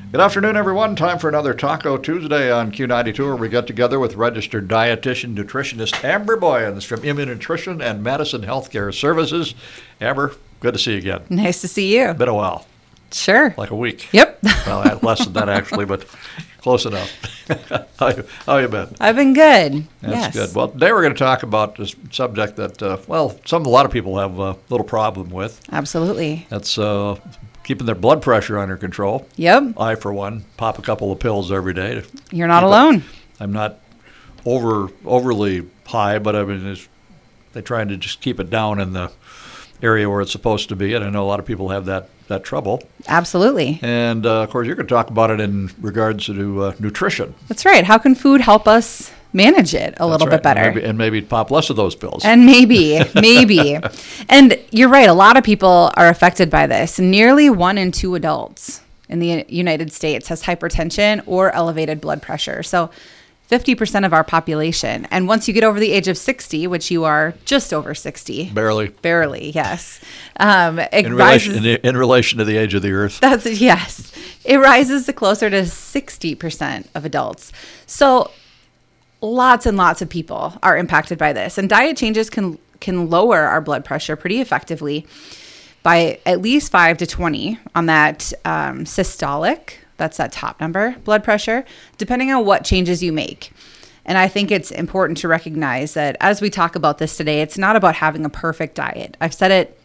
Good afternoon, everyone. Time for another Taco Tuesday on Q92, where we get together with registered dietitian, nutritionist Amber Boyens from Immune Nutrition and Madison Healthcare Services. Amber, good to see you again. Nice to see you. Been a while. Sure. Like a week. Yep. Well, less than that, actually, but close enough. How you been? I've been good. That's good. Well, today we're going to talk about this subject that, a lot of people have a little problem with. Absolutely. That's keeping their blood pressure under control. Yep. I, for one, pop a couple of pills every day. You're not alone. I'm not overly high, but I mean, they're trying to just keep it down in the area where it's supposed to be, and I know a lot of people have that trouble. Absolutely. And, of course, you're going to talk about it in regards to nutrition. That's right. How can food help us manage it a little bit better? And maybe pop less of those pills. And maybe. And you're right. A lot of people are affected by this. Nearly 1 in 2 adults in the United States has hypertension or elevated blood pressure. So 50% of our population. And once you get over the age of 60, which you are just over 60. Barely, yes. In relation to the age of the earth. Yes. It rises to closer to 60% of adults. So lots and lots of people are impacted by this. And diet changes can lower our blood pressure pretty effectively by at least 5 to 20 on that systolic, that's that top number, blood pressure, depending on what changes you make. And I think it's important to recognize that as we talk about this today, it's not about having a perfect diet. I've said it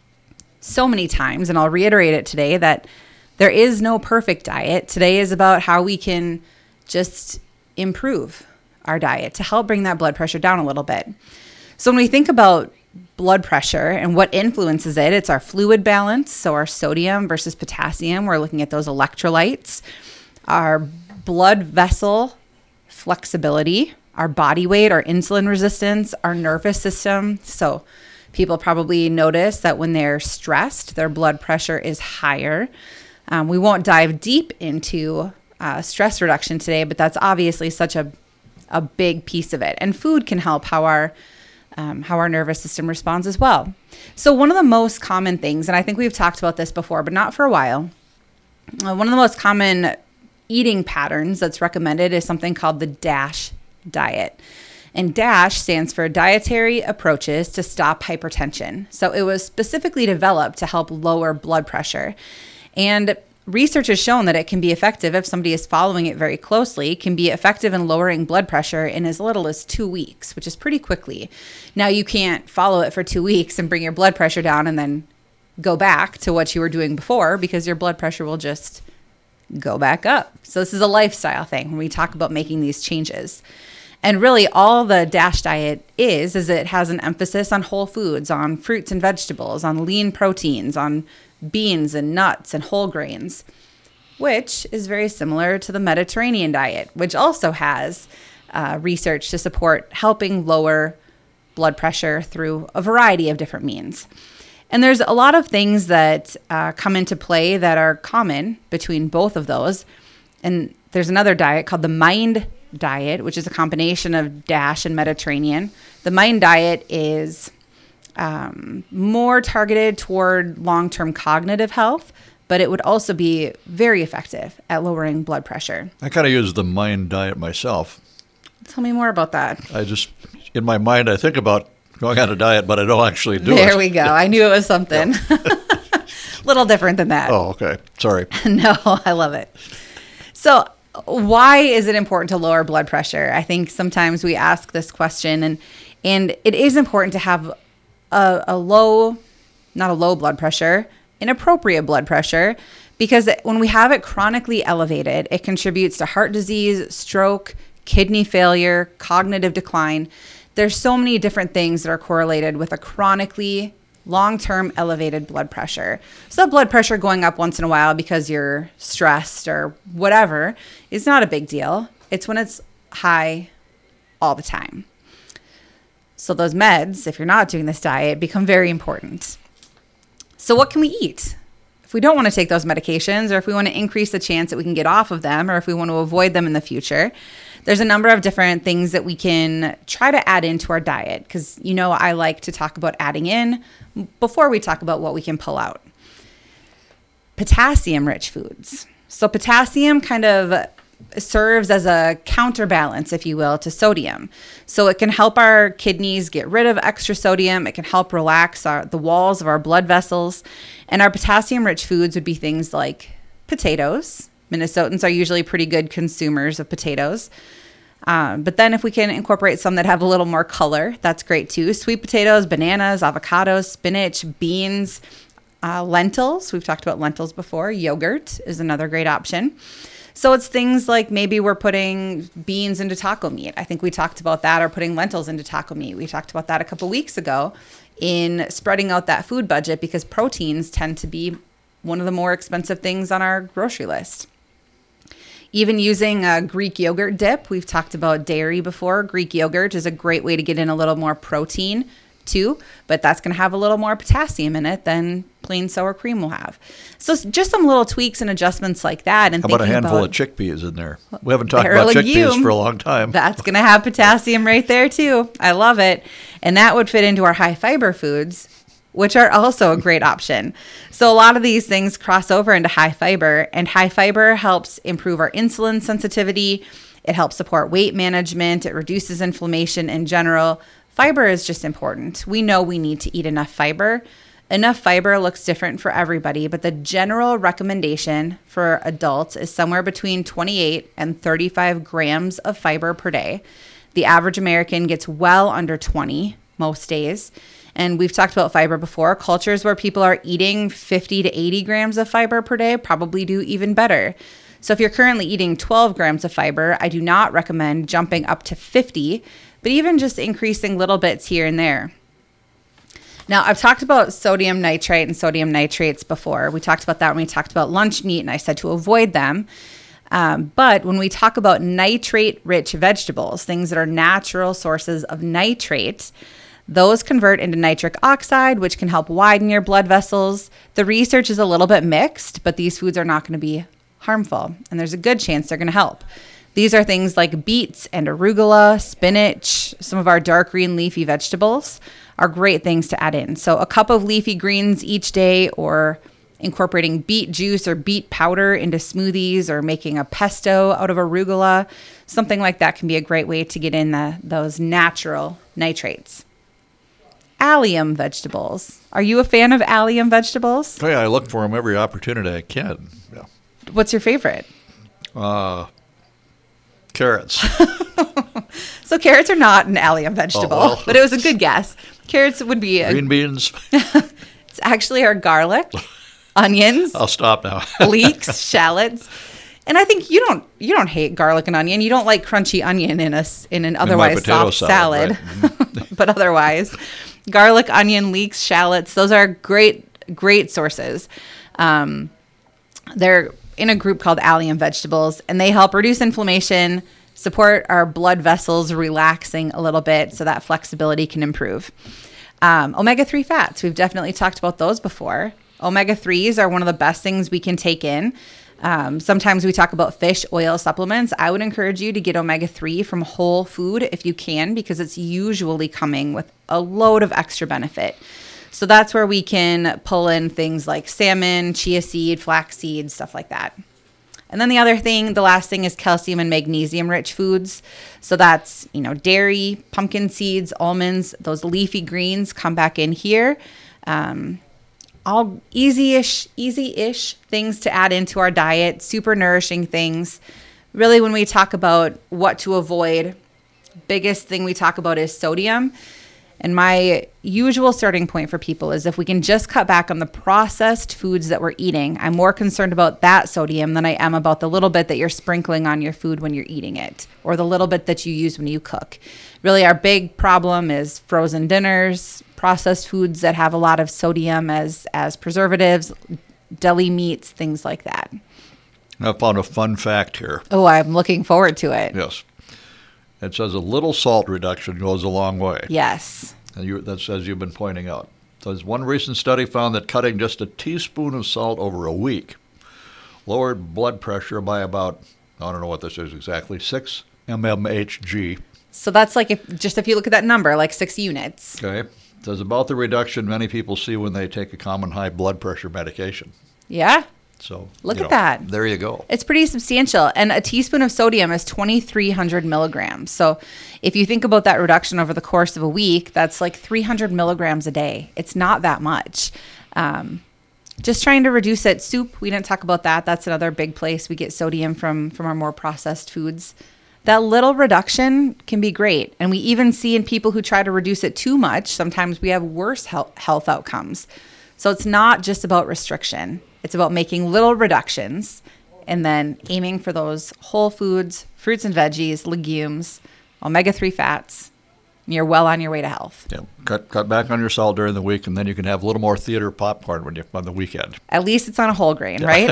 so many times, and I'll reiterate it today, that there is no perfect diet. Today is about how we can just improve our diet to help bring that blood pressure down a little bit. So when we think about blood pressure and what influences it, it's our fluid balance, so our sodium versus potassium. We're looking at those electrolytes, our blood vessel flexibility, our body weight, our insulin resistance, our nervous system. So people probably notice that when they're stressed, their blood pressure is higher. We won't dive deep into stress reduction today, but that's obviously such a big piece of it. And food can help how our nervous system responds as well. So one of the most common things, and I think we've talked about this before, but not for a while, one of the most common eating patterns that's recommended is something called the DASH diet. And DASH stands for Dietary Approaches to Stop Hypertension. So it was specifically developed to help lower blood pressure. And research has shown that it can be effective if somebody is following it very closely, can be effective in lowering blood pressure in as little as 2 weeks, which is pretty quickly. Now, you can't follow it for 2 weeks and bring your blood pressure down and then go back to what you were doing before, because your blood pressure will just go back up. So this is a lifestyle thing when we talk about making these changes. And really all the DASH diet is it has an emphasis on whole foods, on fruits and vegetables, on lean proteins, on beans and nuts and whole grains, which is very similar to the Mediterranean diet, which also has research to support helping lower blood pressure through a variety of different means. And there's a lot of things that come into play that are common between both of those. And there's another diet called the MIND diet, which is a combination of DASH and Mediterranean. The MIND diet is more targeted toward long-term cognitive health, but it would also be very effective at lowering blood pressure. I kind of use the MIND diet myself. Tell me more about that. In my mind, I think about going on a diet, but I don't actually do it. There we go. I knew it was something. Little different than that. Oh, okay. Sorry. No, I love it. So why is it important to lower blood pressure? I think sometimes we ask this question, and it is important to have not a low blood pressure, an appropriate blood pressure, because when we have it chronically elevated, it contributes to heart disease, stroke, kidney failure, cognitive decline. There's so many different things that are correlated with a chronically long-term elevated blood pressure. So blood pressure going up once in a while because you're stressed or whatever is not a big deal. It's when it's high all the time. So those meds, if you're not doing this diet, become very important. So what can we eat? If we don't want to take those medications, or if we want to increase the chance that we can get off of them, or if we want to avoid them in the future, there's a number of different things that we can try to add into our diet, because I like to talk about adding in before we talk about what we can pull out. Potassium-rich foods. So potassium kind of serves as a counterbalance, if you will, to sodium. So it can help our kidneys get rid of extra sodium. It can help relax the walls of our blood vessels. And our potassium-rich foods would be things like potatoes. Minnesotans are usually pretty good consumers of potatoes. But then if we can incorporate some that have a little more color, that's great too. Sweet potatoes, bananas, avocados, spinach, beans, lentils. We've talked about lentils before. Yogurt is another great option. So it's things like maybe we're putting beans into taco meat. I think we talked about that, or putting lentils into taco meat. We talked about that a couple weeks ago in spreading out that food budget, because proteins tend to be one of the more expensive things on our grocery list. Even using a Greek yogurt dip. We've talked about dairy before. Greek yogurt is a great way to get in a little more protein too, but that's going to have a little more potassium in it than plain sour cream will have. So just some little tweaks and adjustments like that. And how about a handful of chickpeas in there? We haven't talked about chickpeas for a long time. That's going to have potassium right there too. I love it. And that would fit into our high fiber foods, which are also a great option. So a lot of these things cross over into high fiber, and high fiber helps improve our insulin sensitivity. It helps support weight management. It reduces inflammation in general. Fiber is just important. We know we need to eat enough fiber. Enough fiber looks different for everybody, but the general recommendation for adults is somewhere between 28 and 35 grams of fiber per day. The average American gets well under 20 most days. And we've talked about fiber before. Cultures where people are eating 50 to 80 grams of fiber per day probably do even better. So if you're currently eating 12 grams of fiber, I do not recommend jumping up to 50, but even just increasing little bits here and there. Now, I've talked about sodium nitrite and sodium nitrates before. We talked about that when we talked about lunch meat, and I said to avoid them. But when we talk about nitrate-rich vegetables, things that are natural sources of nitrate, those convert into nitric oxide, which can help widen your blood vessels. The research is a little bit mixed, but these foods are not going to be harmful, and there's a good chance they're going to help. These are things like beets and arugula, spinach, some of our dark green leafy vegetables are great things to add in. So a cup of leafy greens each day, or incorporating beet juice or beet powder into smoothies, or making a pesto out of arugula, something like that can be a great way to get in those natural nitrates. Allium vegetables. Are you a fan of allium vegetables? Oh, yeah, I look for them every opportunity I can. Yeah. What's your favorite? Carrots. So carrots are not an allium vegetable, but it was a good guess. Carrots would be green beans. It's actually our garlic, onions. I'll stop now. Leeks, shallots. And I think you don't hate garlic and onion. You don't like crunchy onion in an otherwise soft salad. Right? Mm-hmm. But otherwise, garlic, onion, leeks, shallots, those are great sources. They're in a group called allium vegetables, and they help reduce inflammation, support our blood vessels relaxing a little bit so that flexibility can improve. Omega-3 fats, we've definitely talked about those before. Omega-3s are one of the best things we can take in. Sometimes we talk about fish oil supplements. I would encourage you to get omega-3 from whole food if you can, because it's usually coming with a load of extra benefit. So that's where we can pull in things like salmon, chia seed, flax seed, stuff like that. And then the last thing is calcium and magnesium rich foods. So that's, dairy, pumpkin seeds, almonds, those leafy greens come back in here. All easy-ish things to add into our diet, super nourishing things. Really, when we talk about what to avoid, biggest thing we talk about is sodium. And my usual starting point for people is if we can just cut back on the processed foods that we're eating. I'm more concerned about that sodium than I am about the little bit that you're sprinkling on your food when you're eating it, or the little bit that you use when you cook. Really, our big problem is frozen dinners, processed foods that have a lot of sodium as preservatives, deli meats, things like that. I found a fun fact here. Oh, I'm looking forward to it. Yes. It says a little salt reduction goes a long way. Yes. And that's as you've been pointing out. There's one recent study found that cutting just a teaspoon of salt over a week lowered blood pressure by about, I don't know what this is exactly, 6 mmHg. So that's like if you look at that number, like 6 units. Okay. That's about the reduction many people see when they take a common high blood pressure medication. Yeah. So Look at that. There you go. It's pretty substantial. And a teaspoon of sodium is 2,300 milligrams. So if you think about that reduction over the course of a week, that's like 300 milligrams a day. It's not that much. Just trying to reduce it. Soup, we didn't talk about that. That's another big place we get sodium from our more processed foods. That little reduction can be great. And we even see in people who try to reduce it too much, sometimes we have worse health outcomes. So it's not just about restriction. It's about making little reductions and then aiming for those whole foods, fruits and veggies, legumes, omega-3 fats. You're well on your way to health. Yeah, cut back on your salt during the week, and then you can have a little more theater popcorn on the weekend. At least it's on a whole grain, right?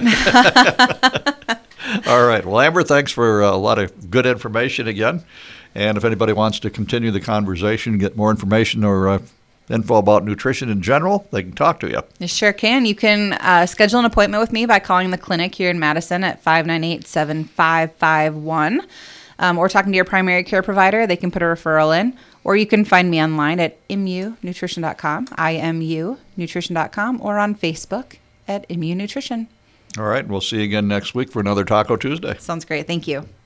All right. Well, Amber, thanks for a lot of good information again. And if anybody wants to continue the conversation, get more information or info about nutrition in general, they can talk to you. You sure can. You can schedule an appointment with me by calling the clinic here in Madison at 598-7551. Or talking to your primary care provider. They can put a referral in. Or you can find me online at imunutrition.com, imunutrition.com, or on Facebook at Immune Nutrition. All right. We'll see you again next week for another Taco Tuesday. Sounds great. Thank you.